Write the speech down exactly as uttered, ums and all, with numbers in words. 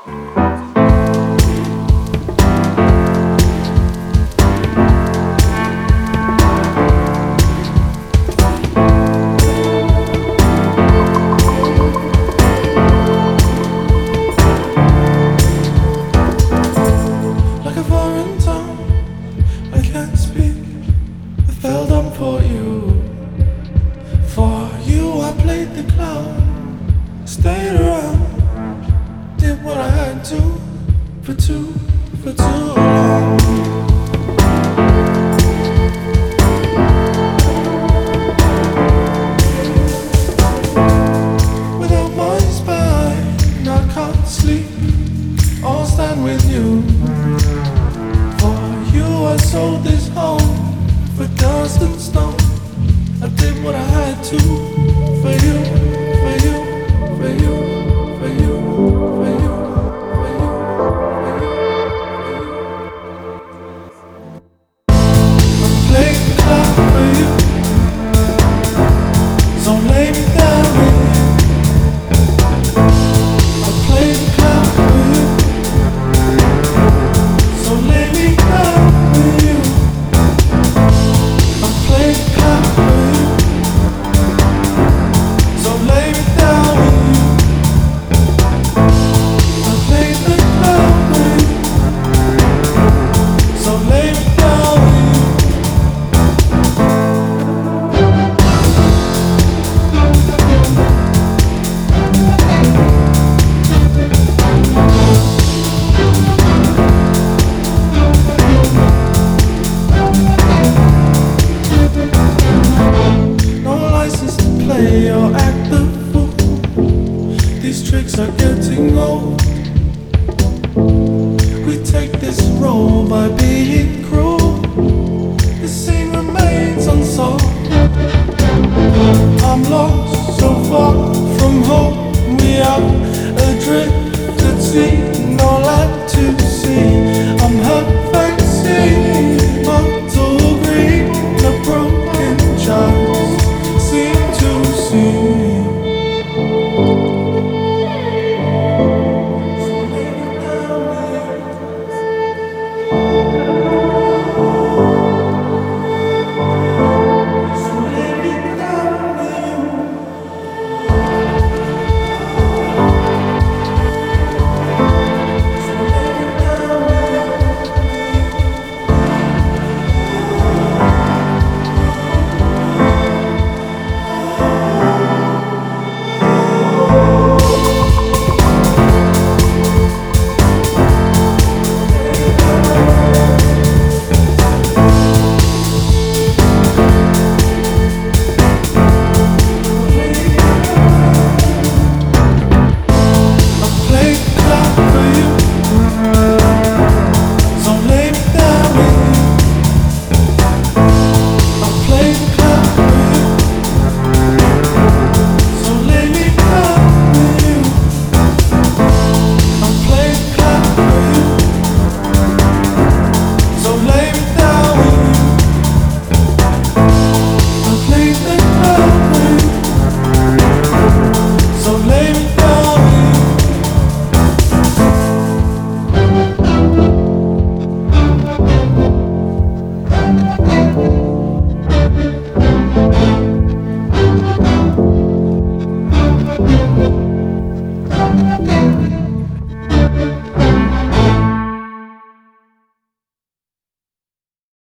Like a foreign tongue, I can't speak. I fell down for you. For you, I played the clown, stayed around, did what I had to, for too, for too long. Without my spine, I can't sleep or stand with you. For you, I sold this home for dust and stone. I did what I had to, for you, for you, for you, for you, for you, for you, for you. I played the clown for you, so lay me down with you. I played the clown for you, so lay me down with you. I played the clown for you, so lay me down with you. I played the clown for you, so lay me down with you. No license to play or act the fool. These tricks are getting old. We take this role by being cruel. The scene remains unsolved. I'm lost so far from home. We are adrift at sea.